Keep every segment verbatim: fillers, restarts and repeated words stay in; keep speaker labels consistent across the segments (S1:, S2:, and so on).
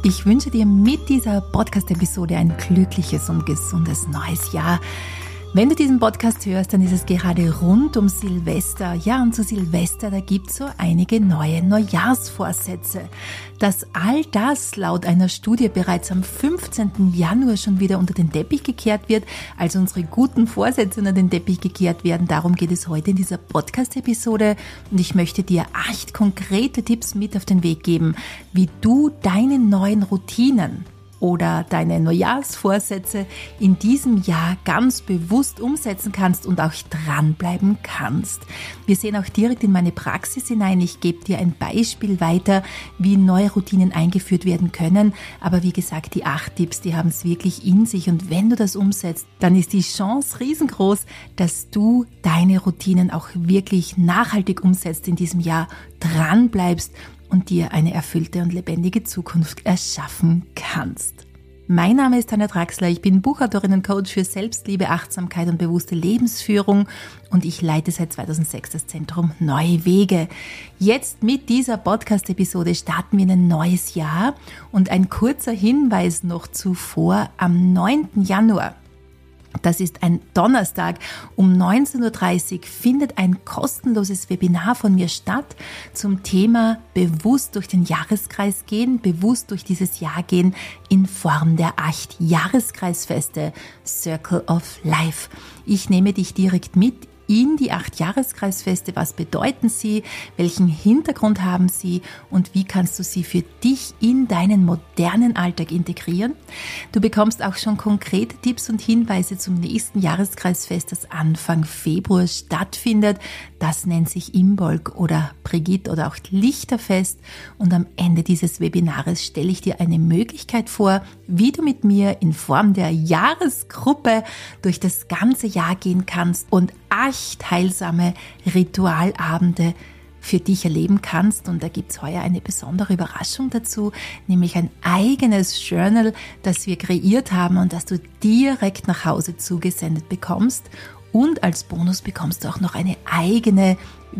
S1: Ich wünsche dir mit dieser Podcast-Episode ein glückliches und gesundes neues Jahr. Wenn du diesen Podcast hörst, dann ist es gerade rund um Silvester. Ja, und zu Silvester, da gibt es so einige neue Neujahrsvorsätze. Dass all das laut einer Studie bereits am fünfzehnten Januar schon wieder unter den Teppich gekehrt wird, also unsere guten Vorsätze unter den Teppich gekehrt werden, darum geht es heute in dieser Podcast-Episode. Und ich möchte dir acht konkrete Tipps mit auf den Weg geben, wie du deine neuen Routinen oder deine Neujahrsvorsätze in diesem Jahr ganz bewusst umsetzen kannst und auch dranbleiben kannst. Wir sehen auch direkt in meine Praxis hinein. Ich gebe dir ein Beispiel weiter, wie neue Routinen eingeführt werden können. Aber wie gesagt, die acht Tipps, die haben es wirklich in sich. Und wenn du das umsetzt, dann ist die Chance riesengroß, dass du deine Routinen auch wirklich nachhaltig umsetzt in diesem Jahr, dranbleibst und dir eine erfüllte und lebendige Zukunft erschaffen kannst. Mein Name ist Tanja Draxler, ich bin Buchautorin und Coach für Selbstliebe, Achtsamkeit und bewusste Lebensführung und ich leite seit zweitausendsechs das Zentrum Neue Wege. Jetzt mit dieser Podcast-Episode starten wir ein neues Jahr und ein kurzer Hinweis noch zuvor: am neunten Januar, das ist ein Donnerstag, um neunzehn Uhr dreißig findet ein kostenloses Webinar von mir statt zum Thema bewusst durch den Jahreskreis gehen, bewusst durch dieses Jahr gehen in Form der acht Jahreskreisfeste Circle of Life. Ich nehme dich direkt mit in die acht Jahreskreisfeste. Was bedeuten sie? Welchen Hintergrund haben sie? Und wie kannst du sie für dich in deinen modernen Alltag integrieren? Du bekommst auch schon konkrete Tipps und Hinweise zum nächsten Jahreskreisfest, das Anfang Februar stattfindet. Das nennt sich Imbolg oder Brigitte oder auch Lichterfest. Und am Ende dieses Webinars stelle ich dir eine Möglichkeit vor, wie du mit mir in Form der Jahresgruppe durch das ganze Jahr gehen kannst und acht heilsame Ritualabende für dich erleben kannst. Und da gibt's heuer eine besondere Überraschung dazu, nämlich ein eigenes Journal, das wir kreiert haben und das du direkt nach Hause zugesendet bekommst. Und als Bonus bekommst du auch noch eine eigene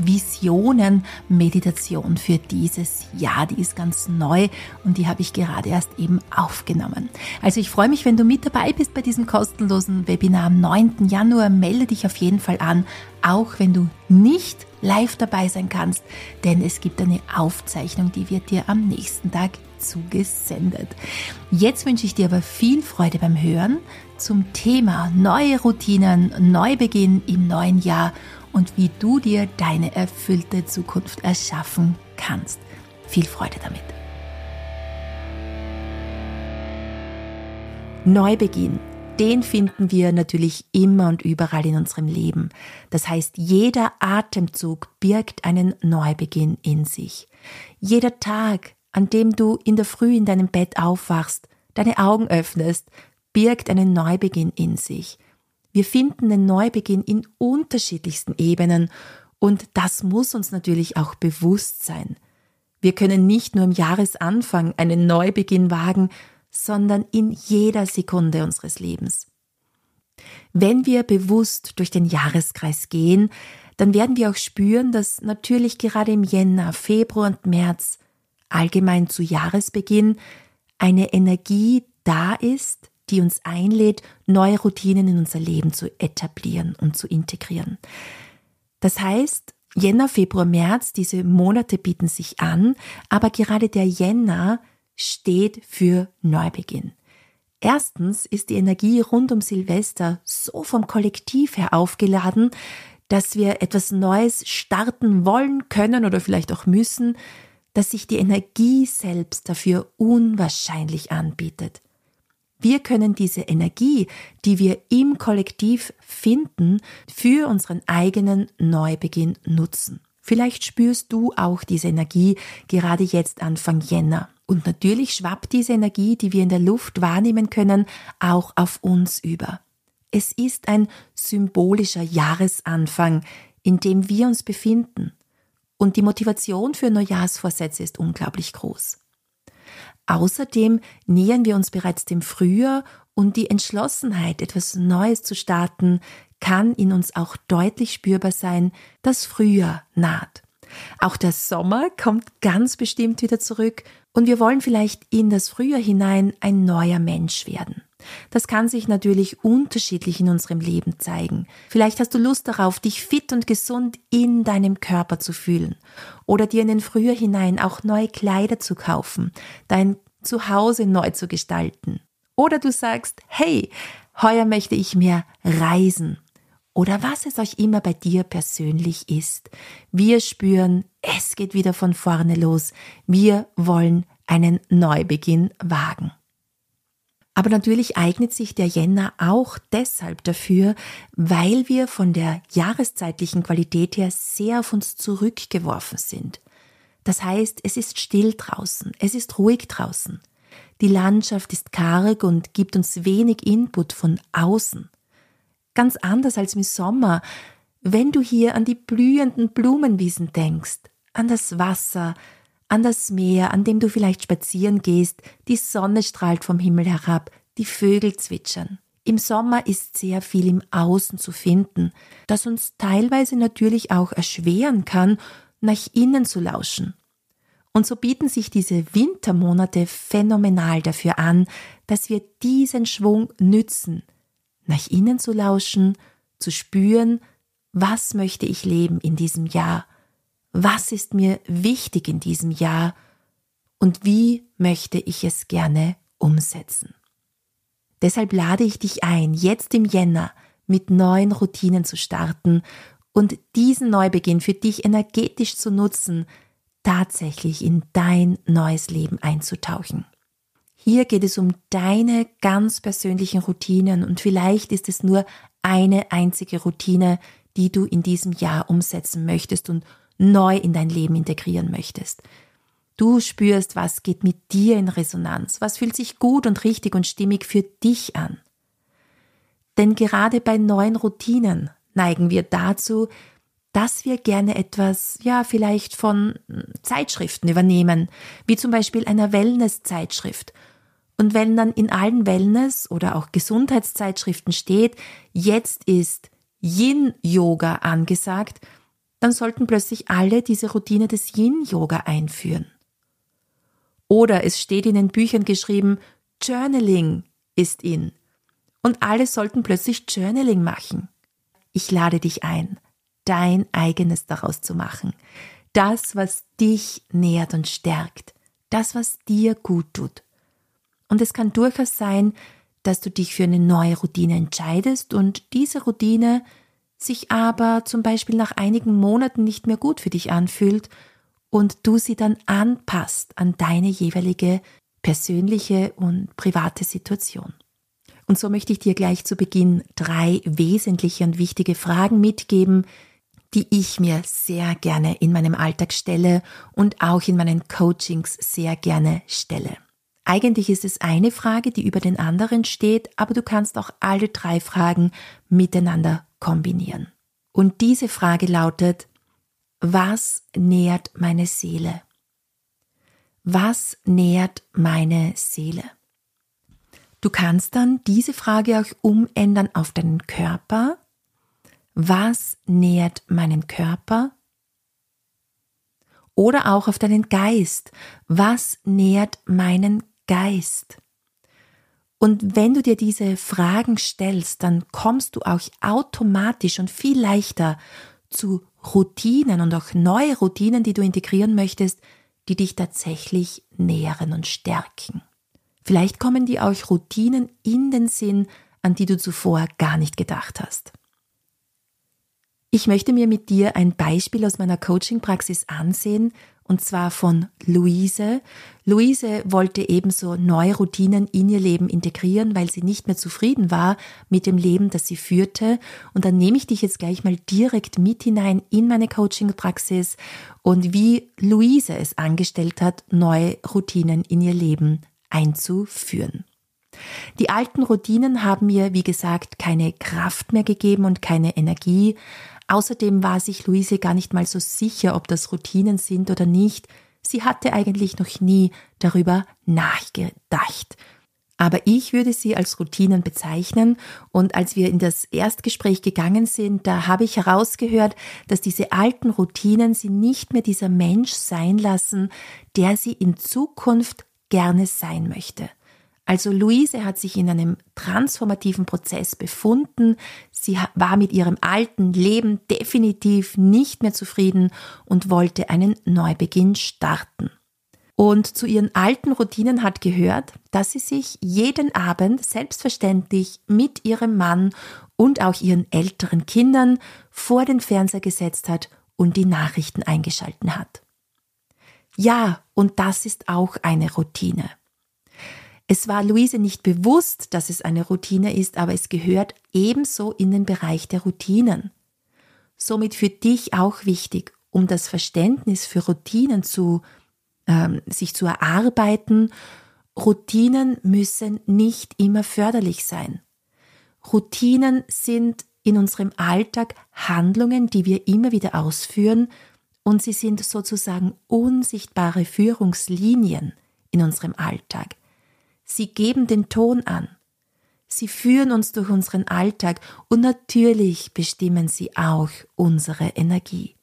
S1: Visionen-Meditation für dieses Jahr. Die ist ganz neu und die habe ich gerade erst eben aufgenommen. Also ich freue mich, wenn du mit dabei bist bei diesem kostenlosen Webinar am neunten Januar. Melde dich auf jeden Fall an, auch wenn du nicht live dabei sein kannst, denn es gibt eine Aufzeichnung, die wird dir am nächsten Tag zugesendet. Jetzt wünsche ich dir aber viel Freude beim Hören zum Thema neue Routinen, Neubeginn im neuen Jahr und wie du dir deine erfüllte Zukunft erschaffen kannst. Viel Freude damit. Neubeginn, den finden wir natürlich immer und überall in unserem Leben. Das heißt, jeder Atemzug birgt einen Neubeginn in sich. Jeder Tag, an dem du in der Früh in deinem Bett aufwachst, deine Augen öffnest, birgt einen Neubeginn in sich. Wir finden den Neubeginn in unterschiedlichsten Ebenen und das muss uns natürlich auch bewusst sein. Wir können nicht nur im Jahresanfang einen Neubeginn wagen, sondern in jeder Sekunde unseres Lebens. Wenn wir bewusst durch den Jahreskreis gehen, dann werden wir auch spüren, dass natürlich gerade im Jänner, Februar und März, allgemein zu Jahresbeginn, eine Energie da ist, die uns einlädt, neue Routinen in unser Leben zu etablieren und zu integrieren. Das heißt, Jänner, Februar, März, diese Monate bieten sich an, aber gerade der Jänner steht für Neubeginn. Erstens ist die Energie rund um Silvester so vom Kollektiv her aufgeladen, dass wir etwas Neues starten wollen, können oder vielleicht auch müssen, dass sich die Energie selbst dafür unwahrscheinlich anbietet. Wir können diese Energie, die wir im Kollektiv finden, für unseren eigenen Neubeginn nutzen. Vielleicht spürst du auch diese Energie gerade jetzt Anfang Jänner. Und natürlich schwappt diese Energie, die wir in der Luft wahrnehmen können, auch auf uns über. Es ist ein symbolischer Jahresanfang, in dem wir uns befinden. Und die Motivation für Neujahrsvorsätze ist unglaublich groß. Außerdem nähern wir uns bereits dem Frühjahr und die Entschlossenheit, etwas Neues zu starten, kann in uns auch deutlich spürbar sein, das Frühjahr naht. Auch der Sommer kommt ganz bestimmt wieder zurück und wir wollen vielleicht in das Frühjahr hinein ein neuer Mensch werden. Das kann sich natürlich unterschiedlich in unserem Leben zeigen. Vielleicht hast du Lust darauf, dich fit und gesund in deinem Körper zu fühlen oder dir in den Frühjahr hinein auch neue Kleider zu kaufen, dein Zuhause neu zu gestalten. Oder du sagst, hey, heuer möchte ich mehr reisen. Oder was es euch immer bei dir persönlich ist. Wir spüren, es geht wieder von vorne los. Wir wollen einen Neubeginn wagen. Aber natürlich eignet sich der Jänner auch deshalb dafür, weil wir von der jahreszeitlichen Qualität her sehr auf uns zurückgeworfen sind. Das heißt, es ist still draußen, es ist ruhig draußen. Die Landschaft ist karg und gibt uns wenig Input von außen. Ganz anders als im Sommer, wenn du hier an die blühenden Blumenwiesen denkst, an das Wasser, an das Meer, an dem du vielleicht spazieren gehst, die Sonne strahlt vom Himmel herab, die Vögel zwitschern. Im Sommer ist sehr viel im Außen zu finden, das uns teilweise natürlich auch erschweren kann, nach innen zu lauschen. Und so bieten sich diese Wintermonate phänomenal dafür an, dass wir diesen Schwung nützen, nach innen zu lauschen, zu spüren, was möchte ich leben in diesem Jahr, was ist mir wichtig in diesem Jahr und wie möchte ich es gerne umsetzen. Deshalb lade ich dich ein, jetzt im Jänner mit neuen Routinen zu starten und diesen Neubeginn für dich energetisch zu nutzen, tatsächlich in dein neues Leben einzutauchen. Hier geht es um deine ganz persönlichen Routinen und vielleicht ist es nur eine einzige Routine, die du in diesem Jahr umsetzen möchtest und neu in dein Leben integrieren möchtest. Du spürst, was geht mit dir in Resonanz, was fühlt sich gut und richtig und stimmig für dich an. Denn gerade bei neuen Routinen neigen wir dazu, dass wir gerne etwas, ja, vielleicht von Zeitschriften übernehmen, wie zum Beispiel einer Wellness-Zeitschrift. Und wenn dann in allen Wellness- oder auch Gesundheitszeitschriften steht, jetzt ist Yin-Yoga angesagt, dann sollten plötzlich alle diese Routine des Yin-Yoga einführen. Oder es steht in den Büchern geschrieben, Journaling ist in. Und alle sollten plötzlich Journaling machen. Ich lade dich ein, dein eigenes daraus zu machen. Das, was dich nährt und stärkt. Das, was dir gut tut. Und es kann durchaus sein, dass du dich für eine neue Routine entscheidest und diese Routine sich aber zum Beispiel nach einigen Monaten nicht mehr gut für dich anfühlt und du sie dann anpasst an deine jeweilige persönliche und private Situation. Und so möchte ich dir gleich zu Beginn drei wesentliche und wichtige Fragen mitgeben, die ich mir sehr gerne in meinem Alltag stelle und auch in meinen Coachings sehr gerne stelle. Eigentlich ist es eine Frage, die über den anderen steht, aber du kannst auch alle drei Fragen miteinander kombinieren. Und diese Frage lautet, was nährt meine Seele? Was nährt meine Seele? Du kannst dann diese Frage auch umändern auf deinen Körper. Was nährt meinen Körper? Oder auch auf deinen Geist. Was nährt meinen Geist? Und wenn du dir diese Fragen stellst, dann kommst du auch automatisch und viel leichter zu Routinen und auch neue Routinen, die du integrieren möchtest, die dich tatsächlich nähren und stärken. Vielleicht kommen dir auch Routinen in den Sinn, an die du zuvor gar nicht gedacht hast. Ich möchte mir mit dir ein Beispiel aus meiner Coaching-Praxis ansehen, und zwar von Luise. Luise wollte ebenso neue Routinen in ihr Leben integrieren, weil sie nicht mehr zufrieden war mit dem Leben, das sie führte. Und dann nehme ich dich jetzt gleich mal direkt mit hinein in meine Coaching-Praxis und wie Luise es angestellt hat, neue Routinen in ihr Leben einzuführen. Die alten Routinen haben mir, wie gesagt, keine Kraft mehr gegeben und keine Energie. Außerdem war sich Luise gar nicht mal so sicher, ob das Routinen sind oder nicht. Sie hatte eigentlich noch nie darüber nachgedacht. Aber ich würde sie als Routinen bezeichnen, und als wir in das Erstgespräch gegangen sind, da habe ich herausgehört, dass diese alten Routinen sie nicht mehr dieser Mensch sein lassen, der sie in Zukunft gerne sein möchte. Also Luise hat sich in einem transformativen Prozess befunden, sie war mit ihrem alten Leben definitiv nicht mehr zufrieden und wollte einen Neubeginn starten. Und zu ihren alten Routinen hat gehört, dass sie sich jeden Abend selbstverständlich mit ihrem Mann und auch ihren älteren Kindern vor den Fernseher gesetzt hat und die Nachrichten eingeschalten hat. Ja, und das ist auch eine Routine. Es war Luise nicht bewusst, dass es eine Routine ist, aber es gehört ebenso in den Bereich der Routinen. Somit für dich auch wichtig, um das Verständnis für Routinen zu ähm, sich zu erarbeiten. Routinen müssen nicht immer förderlich sein. Routinen sind in unserem Alltag Handlungen, die wir immer wieder ausführen, und sie sind sozusagen unsichtbare Führungslinien in unserem Alltag. Sie geben den Ton an. Sie führen uns durch unseren Alltag und natürlich bestimmen sie auch unsere Energie.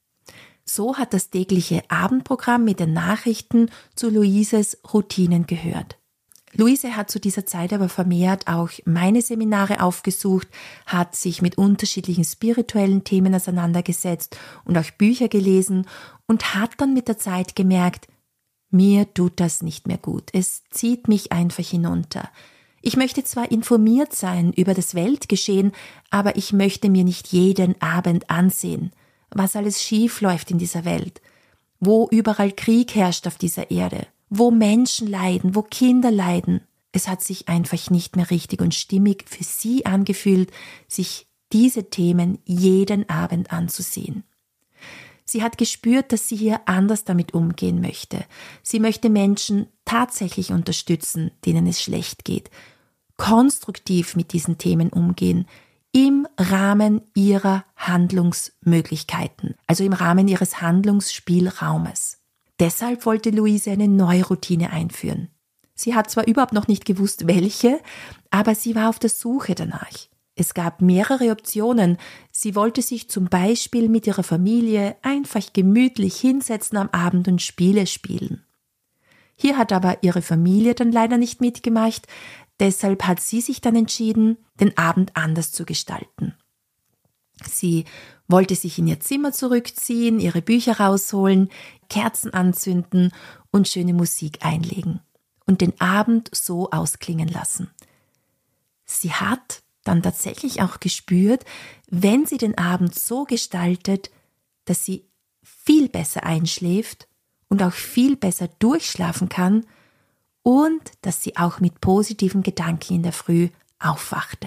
S1: So hat das tägliche Abendprogramm mit den Nachrichten zu Luises Routinen gehört. Luise hat zu dieser Zeit aber vermehrt auch meine Seminare aufgesucht, hat sich mit unterschiedlichen spirituellen Themen auseinandergesetzt und auch Bücher gelesen und hat dann mit der Zeit gemerkt, mir tut das nicht mehr gut, es zieht mich einfach hinunter. Ich möchte zwar informiert sein über das Weltgeschehen, aber ich möchte mir nicht jeden Abend ansehen, was alles schief läuft in dieser Welt, wo überall Krieg herrscht auf dieser Erde, wo Menschen leiden, wo Kinder leiden. Es hat sich einfach nicht mehr richtig und stimmig für sie angefühlt, sich diese Themen jeden Abend anzusehen. Sie hat gespürt, dass sie hier anders damit umgehen möchte. Sie möchte Menschen tatsächlich unterstützen, denen es schlecht geht, konstruktiv mit diesen Themen umgehen, im Rahmen ihrer Handlungsmöglichkeiten, also im Rahmen ihres Handlungsspielraumes. Deshalb wollte Luise eine neue Routine einführen. Sie hat zwar überhaupt noch nicht gewusst, welche, aber sie war auf der Suche danach. Es gab mehrere Optionen. Sie wollte sich zum Beispiel mit ihrer Familie einfach gemütlich hinsetzen am Abend und Spiele spielen. Hier hat aber ihre Familie dann leider nicht mitgemacht, deshalb hat sie sich dann entschieden, den Abend anders zu gestalten. Sie wollte sich in ihr Zimmer zurückziehen, ihre Bücher rausholen, Kerzen anzünden und schöne Musik einlegen und den Abend so ausklingen lassen. Sie hat dann tatsächlich auch gespürt, wenn sie den Abend so gestaltet, dass sie viel besser einschläft und auch viel besser durchschlafen kann und dass sie auch mit positiven Gedanken in der Früh aufwachte.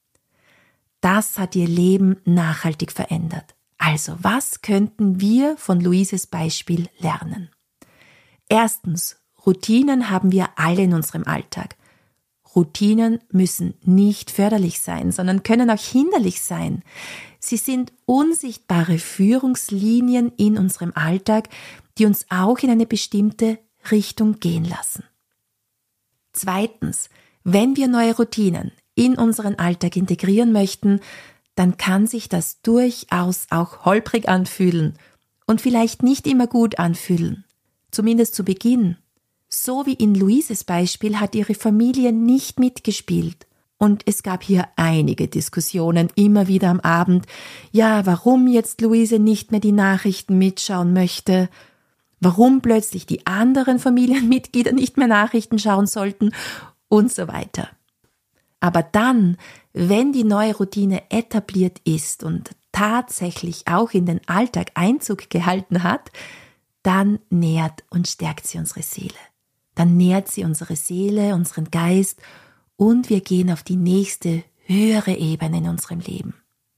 S1: Das hat ihr Leben nachhaltig verändert. Also, was könnten wir von Luises Beispiel lernen? Erstens, Routinen haben wir alle in unserem Alltag. Routinen müssen nicht förderlich sein, sondern können auch hinderlich sein. Sie sind unsichtbare Führungslinien in unserem Alltag, die uns auch in eine bestimmte Richtung gehen lassen. Zweitens, wenn wir neue Routinen in unseren Alltag integrieren möchten, dann kann sich das durchaus auch holprig anfühlen und vielleicht nicht immer gut anfühlen, zumindest zu Beginn. So wie in Luises Beispiel hat ihre Familie nicht mitgespielt. Und es gab hier einige Diskussionen immer wieder am Abend. Ja, warum jetzt Luise nicht mehr die Nachrichten mitschauen möchte, warum plötzlich die anderen Familienmitglieder nicht mehr Nachrichten schauen sollten und so weiter. Aber dann, wenn die neue Routine etabliert ist und tatsächlich auch in den Alltag Einzug gehalten hat, dann nährt und stärkt sie unsere Seele. Dann nährt sie unsere Seele, unseren Geist und wir gehen auf die nächste, höhere Ebene in unserem Leben.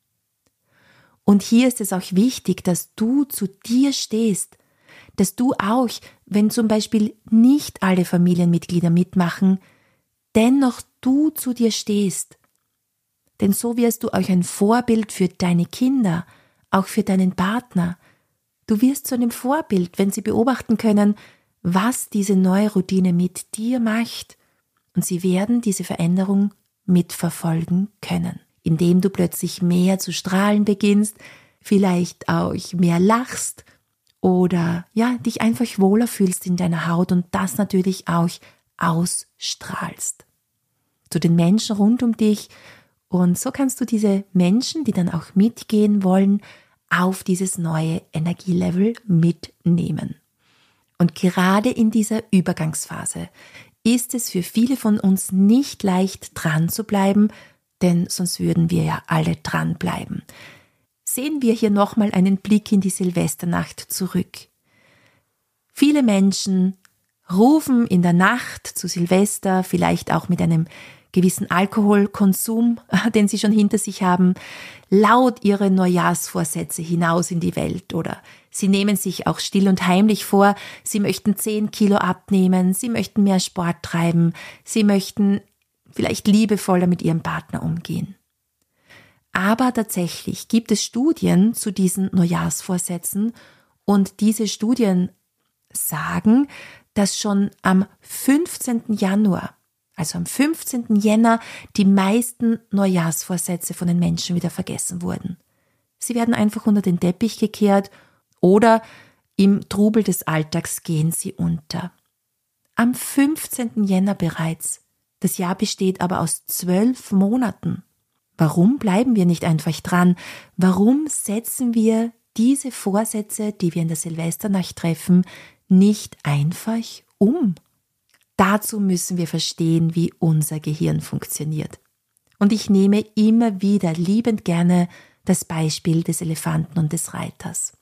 S1: Und hier ist es auch wichtig, dass du zu dir stehst, dass du auch, wenn zum Beispiel nicht alle Familienmitglieder mitmachen, dennoch du zu dir stehst. Denn so wirst du auch ein Vorbild für deine Kinder, auch für deinen Partner. Du wirst zu einem Vorbild, wenn sie beobachten können, was diese neue Routine mit dir macht und sie werden diese Veränderung mitverfolgen können, indem du plötzlich mehr zu strahlen beginnst, vielleicht auch mehr lachst oder ja, dich einfach wohler fühlst in deiner Haut und das natürlich auch ausstrahlst zu den Menschen rund um dich. Und so kannst du diese Menschen, die dann auch mitgehen wollen, auf dieses neue Energielevel mitnehmen. Und gerade in dieser Übergangsphase ist es für viele von uns nicht leicht dran zu bleiben, denn sonst würden wir ja alle dranbleiben. Sehen wir hier nochmal einen Blick in die Silvesternacht zurück. Viele Menschen rufen in der Nacht zu Silvester, vielleicht auch mit einem gewissen Alkoholkonsum, den sie schon hinter sich haben, laut ihre Neujahrsvorsätze hinaus in die Welt oder sie nehmen sich auch still und heimlich vor, sie möchten zehn Kilo abnehmen, sie möchten mehr Sport treiben, sie möchten vielleicht liebevoller mit ihrem Partner umgehen. Aber tatsächlich gibt es Studien zu diesen Neujahrsvorsätzen und diese Studien sagen, dass schon am fünfzehnten Januar, also am fünfzehnten Jänner, die meisten Neujahrsvorsätze von den Menschen wieder vergessen wurden. Sie werden einfach unter den Teppich gekehrt oder im Trubel des Alltags gehen sie unter. Am fünfzehnten Jänner bereits. Das Jahr besteht aber aus zwölf Monaten. Warum bleiben wir nicht einfach dran? Warum setzen wir diese Vorsätze, die wir in der Silvesternacht treffen, nicht einfach um? Dazu müssen wir verstehen, wie unser Gehirn funktioniert. Und ich nehme immer wieder liebend gerne das Beispiel des Elefanten und des Reiters.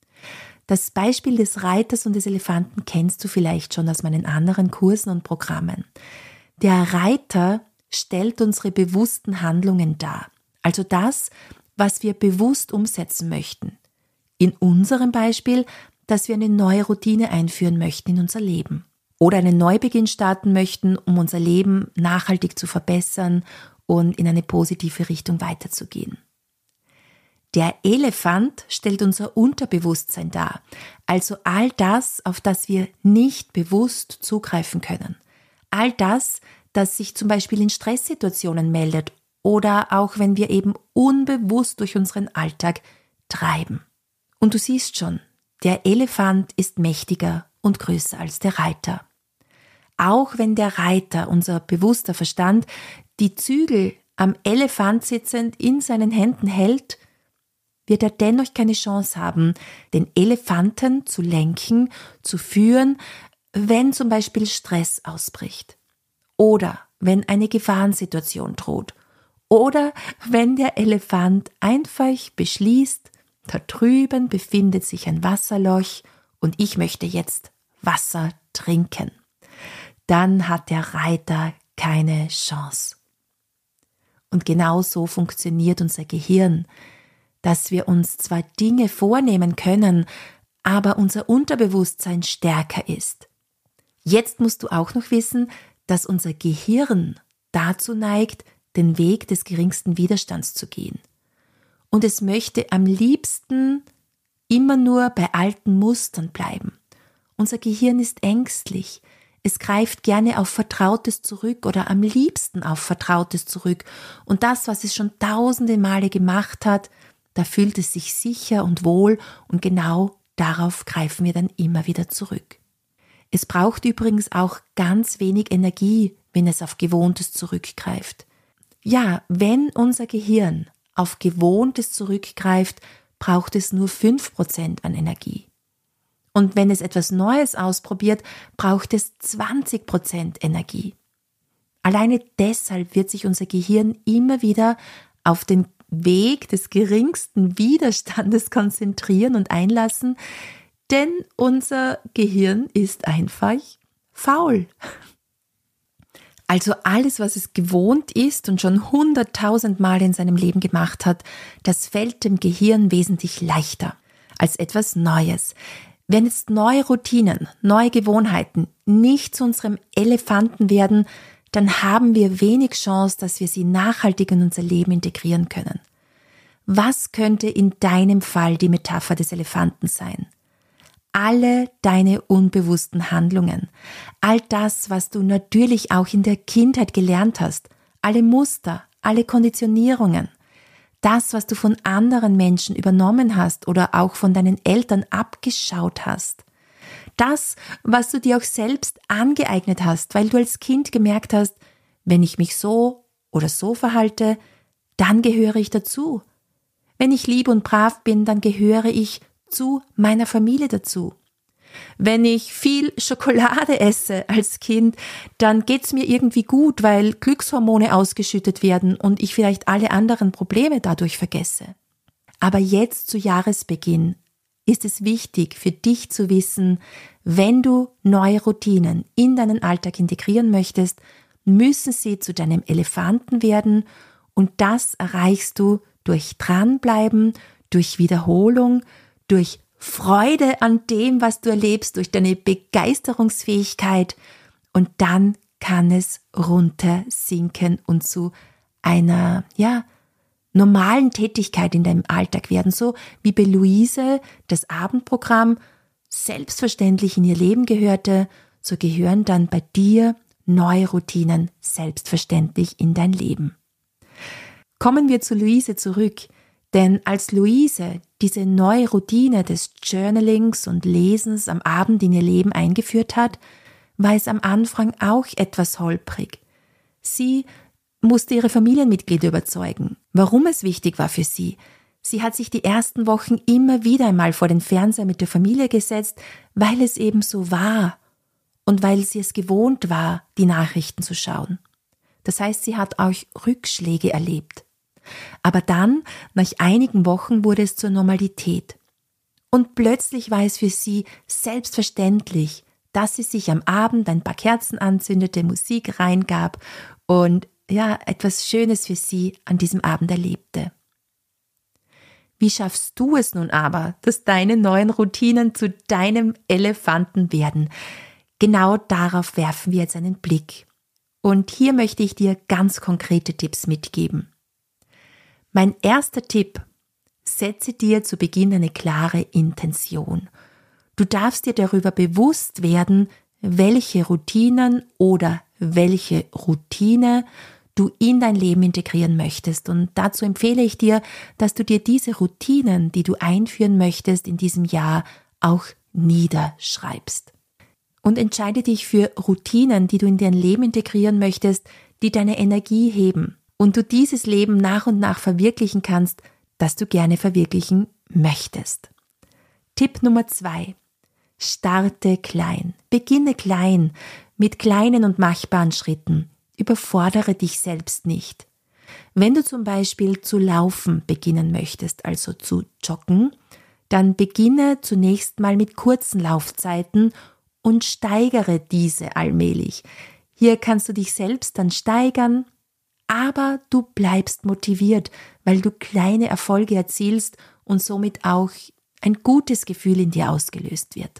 S1: Das Beispiel des Reiters und des Elefanten kennst du vielleicht schon aus meinen anderen Kursen und Programmen. Der Reiter stellt unsere bewussten Handlungen dar, also das, was wir bewusst umsetzen möchten. In unserem Beispiel, dass wir eine neue Routine einführen möchten in unser Leben oder einen Neubeginn starten möchten, um unser Leben nachhaltig zu verbessern und in eine positive Richtung weiterzugehen. Der Elefant stellt unser Unterbewusstsein dar, also all das, auf das wir nicht bewusst zugreifen können. All das, das sich zum Beispiel in Stresssituationen meldet oder auch wenn wir eben unbewusst durch unseren Alltag treiben. Und du siehst schon, der Elefant ist mächtiger und größer als der Reiter. Auch wenn der Reiter, unser bewusster Verstand, die Zügel am Elefant sitzend in seinen Händen hält, wird er dennoch keine Chance haben, den Elefanten zu lenken, zu führen, wenn zum Beispiel Stress ausbricht. Oder wenn eine Gefahrensituation droht. Oder wenn der Elefant einfach beschließt, da drüben befindet sich ein Wasserloch und ich möchte jetzt Wasser trinken. Dann hat der Reiter keine Chance. Und genau so funktioniert unser Gehirn, dass wir uns zwar Dinge vornehmen können, aber unser Unterbewusstsein stärker ist. Jetzt musst du auch noch wissen, dass unser Gehirn dazu neigt, den Weg des geringsten Widerstands zu gehen. Und es möchte am liebsten immer nur bei alten Mustern bleiben. Unser Gehirn ist ängstlich. Es greift gerne auf Vertrautes zurück oder am liebsten auf Vertrautes zurück. Und das, was es schon tausende Male gemacht hat, da fühlt es sich sicher und wohl und genau darauf greifen wir dann immer wieder zurück. Es braucht übrigens auch ganz wenig Energie, wenn es auf Gewohntes zurückgreift. Ja, wenn unser Gehirn auf Gewohntes zurückgreift, braucht es nur fünf Prozent an Energie. Und wenn es etwas Neues ausprobiert, braucht es zwanzig Prozent Energie. Alleine deshalb wird sich unser Gehirn immer wieder auf den Weg des geringsten Widerstandes konzentrieren und einlassen, denn unser Gehirn ist einfach faul. Also alles, was es gewohnt ist und schon hunderttausend Mal in seinem Leben gemacht hat, das fällt dem Gehirn wesentlich leichter als etwas Neues. Wenn jetzt neue Routinen, neue Gewohnheiten nicht zu unserem Elefanten werden, dann haben wir wenig Chance, dass wir sie nachhaltig in unser Leben integrieren können. Was könnte in deinem Fall die Metapher des Elefanten sein? alle deine unbewussten Handlungen, all das, was du natürlich auch in der Kindheit gelernt hast, alle Muster, alle Konditionierungen, das, was du von anderen Menschen übernommen hast oder auch von deinen Eltern abgeschaut hast, das, was du dir auch selbst angeeignet hast, weil du als Kind gemerkt hast, wenn ich mich so oder so verhalte, dann gehöre ich dazu. Wenn ich lieb und brav bin, dann gehöre ich zu meiner Familie dazu. Wenn ich viel Schokolade esse als Kind, dann geht's mir irgendwie gut, weil Glückshormone ausgeschüttet werden und ich vielleicht alle anderen Probleme dadurch vergesse. Aber jetzt zu Jahresbeginn ist es wichtig für dich zu wissen, wenn du neue Routinen in deinen Alltag integrieren möchtest, müssen sie zu deinem Elefanten werden und das erreichst du durch Dranbleiben, durch Wiederholung, durch Freude an dem, was du erlebst, durch deine Begeisterungsfähigkeit und dann kann es runtersinken und zu einer, ja, normalen Tätigkeit in deinem Alltag werden, so wie bei Luise das Abendprogramm selbstverständlich in ihr Leben gehörte, so gehören dann bei dir neue Routinen selbstverständlich in dein Leben. Kommen wir zu Luise zurück, denn als Luise diese neue Routine des Journalings und Lesens am Abend in ihr Leben eingeführt hat, war es am Anfang auch etwas holprig. Sie musste ihre Familienmitglieder überzeugen, warum es wichtig war für sie. Sie hat sich die ersten Wochen immer wieder einmal vor den Fernseher mit der Familie gesetzt, weil es eben so war und weil sie es gewohnt war, die Nachrichten zu schauen. Das heißt, sie hat auch Rückschläge erlebt. Aber dann, nach einigen Wochen, wurde es zur Normalität. Und plötzlich war es für sie selbstverständlich, dass sie sich am Abend ein paar Kerzen anzündete, Musik reingab und ja, etwas Schönes für sie an diesem Abend erlebte. Wie schaffst du es nun aber, dass deine neuen Routinen zu deinem Elefanten werden? Genau darauf werfen wir jetzt einen Blick. Und hier möchte ich dir ganz konkrete Tipps mitgeben. Mein erster Tipp: Setze dir zu Beginn eine klare Intention. Du darfst dir darüber bewusst werden, welche Routinen oder welche Routine du in dein Leben integrieren möchtest. Und dazu empfehle ich dir, dass du dir diese Routinen, die du einführen möchtest in diesem Jahr, auch niederschreibst. Und entscheide dich für Routinen, die du in dein Leben integrieren möchtest, die deine Energie heben und du dieses Leben nach und nach verwirklichen kannst, das du gerne verwirklichen möchtest. Tipp Nummer zwei. Starte klein. Beginne klein, mit kleinen und machbaren Schritten. Überfordere dich selbst nicht. Wenn du zum Beispiel zu laufen beginnen möchtest, also zu joggen, dann beginne zunächst mal mit kurzen Laufzeiten und steigere diese allmählich. Hier kannst du dich selbst dann steigern, aber du bleibst motiviert, weil du kleine Erfolge erzielst und somit auch ein gutes Gefühl in dir ausgelöst wird.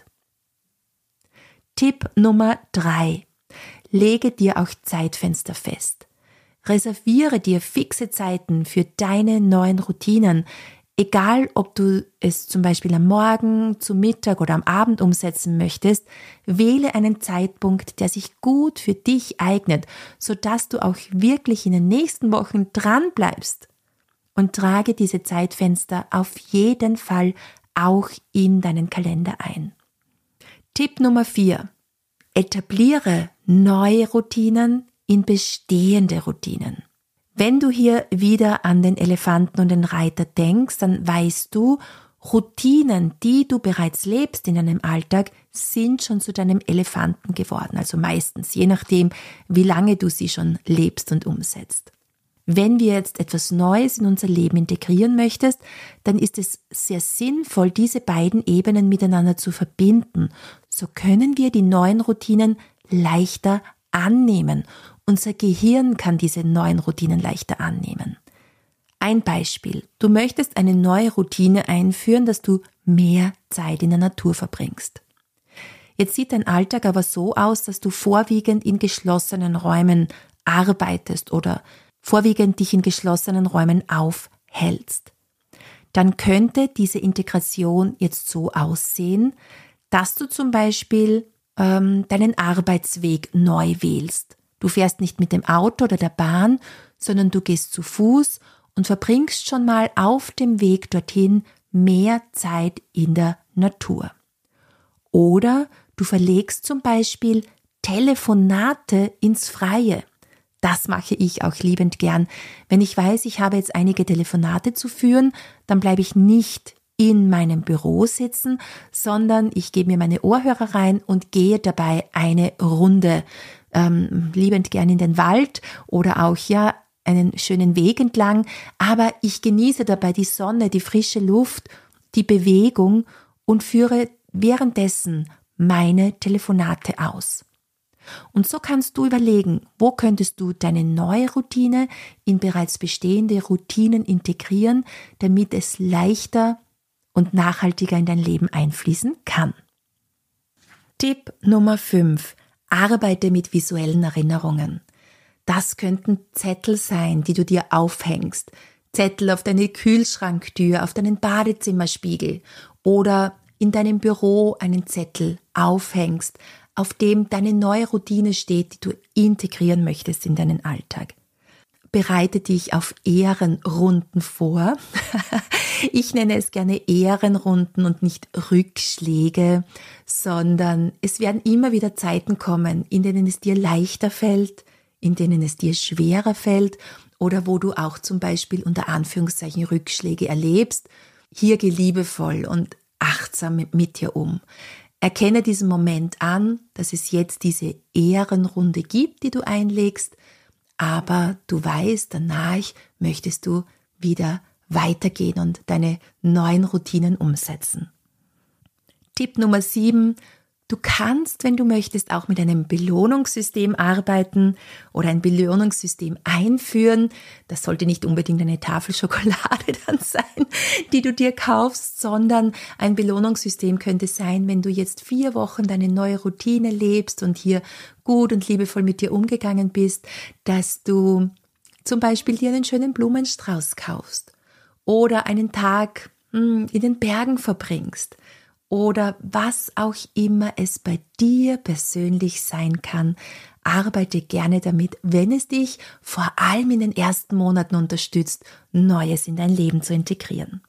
S1: Tipp Nummer drei. Lege dir auch Zeitfenster fest. Reserviere dir fixe Zeiten für deine neuen Routinen, egal ob du es zum Beispiel am Morgen, zu Mittag oder am Abend umsetzen möchtest. Wähle einen Zeitpunkt, der sich gut für dich eignet, sodass du auch wirklich in den nächsten Wochen dran bleibst. Und trage diese Zeitfenster auf jeden Fall auch in deinen Kalender ein. Tipp Nummer vier. Etabliere neue Routinen in bestehende Routinen. Wenn du hier wieder an den Elefanten und den Reiter denkst, dann weißt du, Routinen, die du bereits lebst in deinem Alltag, sind schon zu deinem Elefanten geworden. Also meistens, je nachdem, wie lange du sie schon lebst und umsetzt. Wenn wir jetzt etwas Neues in unser Leben integrieren möchtest, dann ist es sehr sinnvoll, diese beiden Ebenen miteinander zu verbinden. So können wir die neuen Routinen leichter annehmen. Unser Gehirn kann diese neuen Routinen leichter annehmen. Ein Beispiel. Du möchtest eine neue Routine einführen, dass du mehr Zeit in der Natur verbringst. Jetzt sieht dein Alltag aber so aus, dass du vorwiegend in geschlossenen Räumen arbeitest oder vorwiegend dich in geschlossenen Räumen aufhältst. Dann könnte diese Integration jetzt so aussehen, dass du zum Beispiel ähm, deinen Arbeitsweg neu wählst. Du fährst nicht mit dem Auto oder der Bahn, sondern du gehst zu Fuß und verbringst schon mal auf dem Weg dorthin mehr Zeit in der Natur. Oder du verlegst zum Beispiel Telefonate ins Freie. Das mache ich auch liebend gern. Wenn ich weiß, ich habe jetzt einige Telefonate zu führen, dann bleibe ich nicht in meinem Büro sitzen, sondern ich gebe mir meine Ohrhörer rein und gehe dabei eine Runde, ähm, liebend gern in den Wald oder auch ja einen schönen Weg entlang. Aber ich genieße dabei die Sonne, die frische Luft, die Bewegung und führe währenddessen meine Telefonate aus. Und so kannst du überlegen, wo könntest du deine neue Routine in bereits bestehende Routinen integrieren, damit es leichter und nachhaltiger in dein Leben einfließen kann. Tipp Nummer fünf. Arbeite mit visuellen Erinnerungen. Das könnten Zettel sein, die du dir aufhängst. Zettel auf deine Kühlschranktür, auf deinen Badezimmerspiegel oder in deinem Büro einen Zettel aufhängst, auf dem deine neue Routine steht, die du integrieren möchtest in deinen Alltag. Bereite dich auf Ehrenrunden vor. Ich nenne es gerne Ehrenrunden und nicht Rückschläge, sondern es werden immer wieder Zeiten kommen, in denen es dir leichter fällt, in denen es dir schwerer fällt oder wo du auch zum Beispiel unter Anführungszeichen Rückschläge erlebst. Hier geh liebevoll und achtsam mit, mit dir um. Erkenne diesen Moment an, dass es jetzt diese Ehrenrunde gibt, die du einlegst, aber du weißt, danach möchtest du wieder weitergehen und deine neuen Routinen umsetzen. Tipp Nummer sieben. Du kannst, wenn du möchtest, auch mit einem Belohnungssystem arbeiten oder ein Belohnungssystem einführen. Das sollte nicht unbedingt eine Tafel Schokolade dann sein, die du dir kaufst, sondern ein Belohnungssystem könnte sein, wenn du jetzt vier Wochen deine neue Routine lebst und hier gut und liebevoll mit dir umgegangen bist, dass du zum Beispiel dir einen schönen Blumenstrauß kaufst oder einen Tag in den Bergen verbringst. Oder was auch immer es bei dir persönlich sein kann, arbeite gerne damit, wenn es dich vor allem in den ersten Monaten unterstützt, Neues in dein Leben zu integrieren.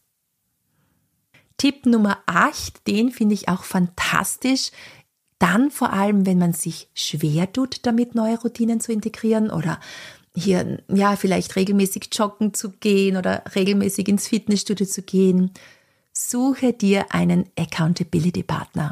S1: Tipp Nummer acht, den finde ich auch fantastisch, dann vor allem, wenn man sich schwer tut, damit neue Routinen zu integrieren oder hier ja vielleicht regelmäßig joggen zu gehen oder regelmäßig ins Fitnessstudio zu gehen. Suche dir einen Accountability-Partner.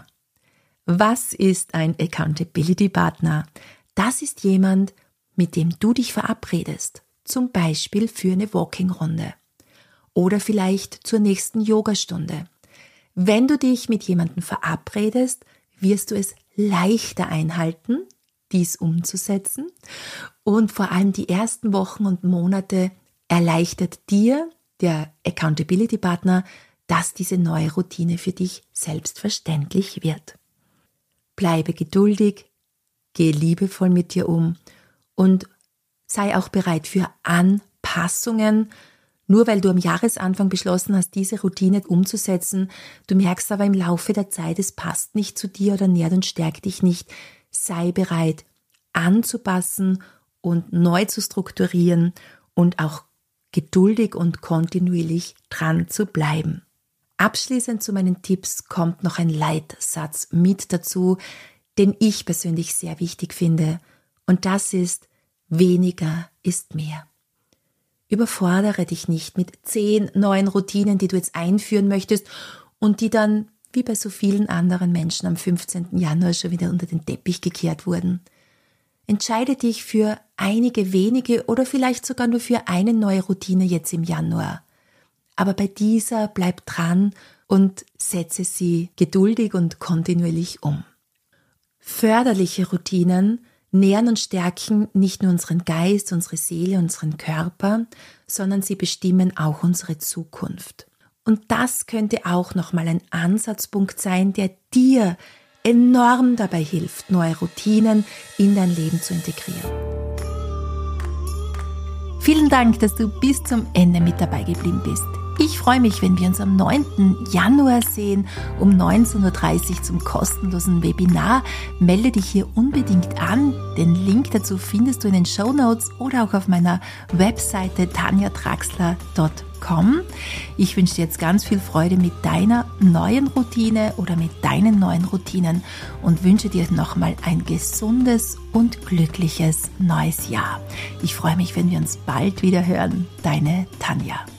S1: Was ist ein Accountability-Partner? Das ist jemand, mit dem du dich verabredest, zum Beispiel für eine Walking-Runde oder vielleicht zur nächsten Yogastunde. Wenn du dich mit jemandem verabredest, wirst du es leichter einhalten, dies umzusetzen und vor allem die ersten Wochen und Monate erleichtert dir, der Accountability-Partner, dass diese neue Routine für dich selbstverständlich wird. Bleibe geduldig, geh liebevoll mit dir um und sei auch bereit für Anpassungen. Nur weil du am Jahresanfang beschlossen hast, diese Routine umzusetzen, du merkst aber im Laufe der Zeit, es passt nicht zu dir oder nährt und stärkt dich nicht, sei bereit anzupassen und neu zu strukturieren und auch geduldig und kontinuierlich dran zu bleiben. Abschließend zu meinen Tipps kommt noch ein Leitsatz mit dazu, den ich persönlich sehr wichtig finde. Und das ist, weniger ist mehr. Überfordere dich nicht mit zehn neuen Routinen, die du jetzt einführen möchtest und die dann, wie bei so vielen anderen Menschen, am fünfzehnten Januar schon wieder unter den Teppich gekehrt wurden. Entscheide dich für einige wenige oder vielleicht sogar nur für eine neue Routine jetzt im Januar. Aber bei dieser bleib dran und setze sie geduldig und kontinuierlich um. Förderliche Routinen nähren und stärken nicht nur unseren Geist, unsere Seele, unseren Körper, sondern sie bestimmen auch unsere Zukunft. Und das könnte auch nochmal ein Ansatzpunkt sein, der dir enorm dabei hilft, neue Routinen in dein Leben zu integrieren. Vielen Dank, dass du bis zum Ende mit dabei geblieben bist. Ich freue mich, wenn wir uns am neunten Januar sehen, um neunzehn Uhr dreißig zum kostenlosen Webinar. Melde dich hier unbedingt an. Den Link dazu findest du in den Shownotes oder auch auf meiner Webseite tanja traxler punkt com. Ich wünsche dir jetzt ganz viel Freude mit deiner neuen Routine oder mit deinen neuen Routinen und wünsche dir nochmal ein gesundes und glückliches neues Jahr. Ich freue mich, wenn wir uns bald wieder hören. Deine Tanja.